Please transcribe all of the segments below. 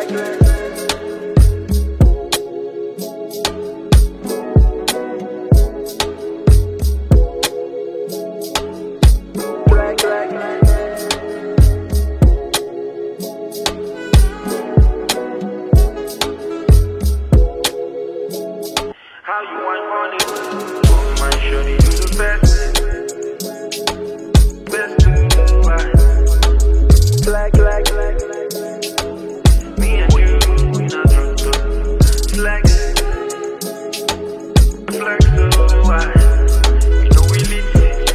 How you want money? Oh my shorty, you the best. Best to know why. Me and you, we not drunk. Flex so why? You know we lit.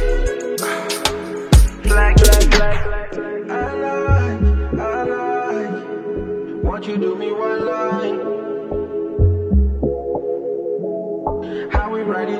Flex. I like. Want you do me one line. How we riding